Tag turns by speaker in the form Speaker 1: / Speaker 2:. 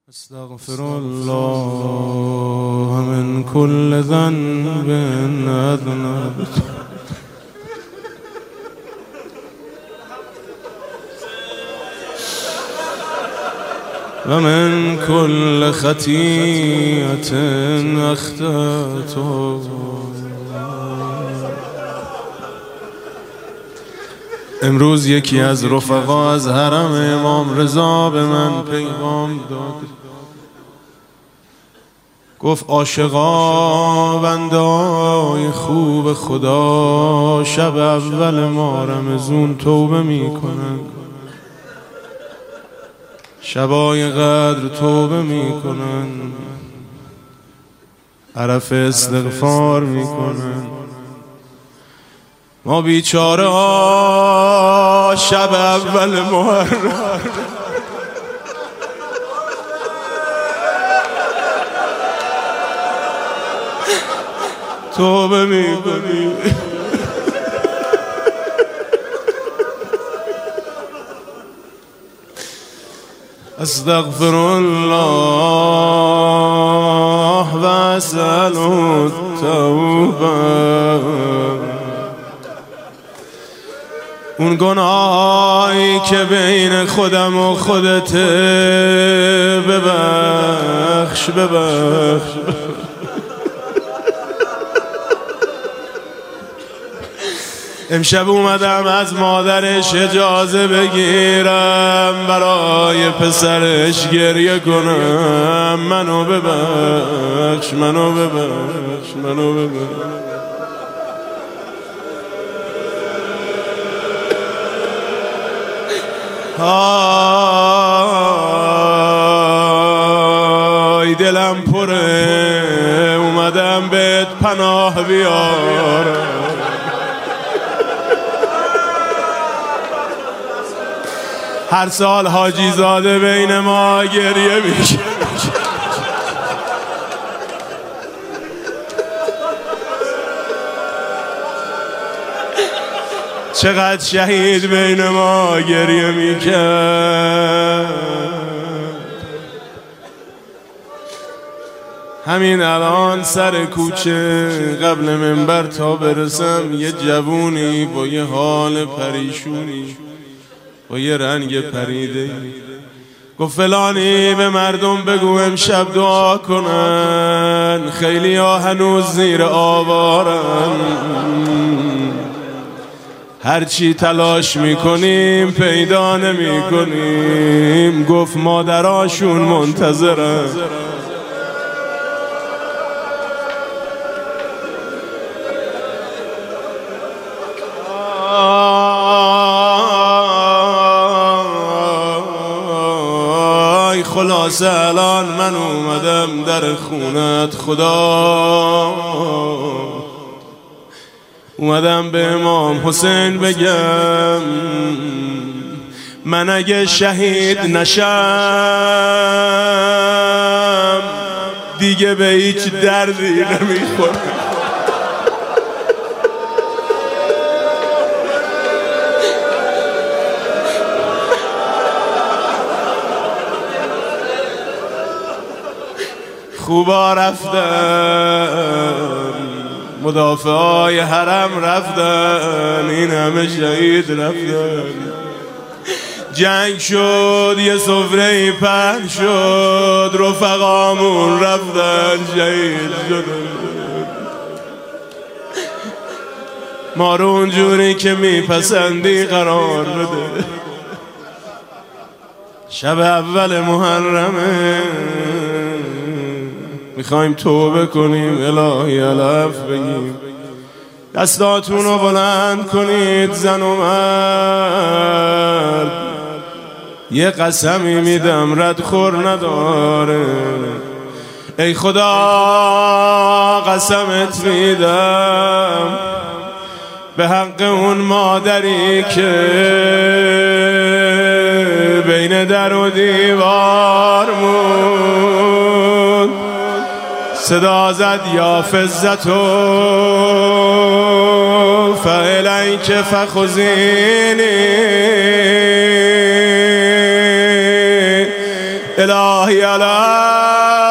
Speaker 1: استغفر الله من كل ذنب أذنبت ومن كل خطيئة أخطأت. امروز یکی از رفقا از حرم امام رضا به من پیغام داد، گفت عاشقا بندای خوب خدا شب اول ماه رمضان توبه میکنن، شبای قدر توبه میکنن، عرف استغفار میکنن. ما بیچاره ها شب اول محرم توبه میکنیم. استغفر الله و اسأل التوبه. اون گناهایی که بین خودم و خودت ببخش. امشب اومدم از مادرش اجازه بگیرم برای پسرش گریه کنم. منو ببخش. آی دلم پره اومدم بهت پناه بیارم. هر سال حاجی زاده بین ما گریه میشه، چقدر شهید بین ما گریه میکرد. همین الان سر کوچه قبل منبر تا برسم یه جوونی با یه حال پریشونی با یه رنگ پریده گفت فلانی به مردم بگو امشب دعا کنن، خیلی ها هنوز زیر آوارن، هرچی تلاش میکنیم پیدا نمیکنیم. گفت مادراشون منتظرن. خلاصه الان من اومدم در خونت خدا، اومدم به امام حسین بگم من اگه شهید نشم دیگه به هیچ دردی نمیخورم. خوبا رفتن، مدافعای حرم رفتن، این همه شهید رفتن. جنگ شد یه سفره پهن شد، رفقامون رفتن شهید شدن. ما رو اونجوری که میپسندی قرار بده. شب اول محرمه میخوایم توبه کنیم، الهی علف بگیم. دستاتون رو بلند کنید زن و مرد، یه قسمی میدم ردخور نداره. ای خدا قسمت میدم به حق اون مادری که بین در و دیوار موند، صدا زد یا فزتو فعلن که فخزینی اله الا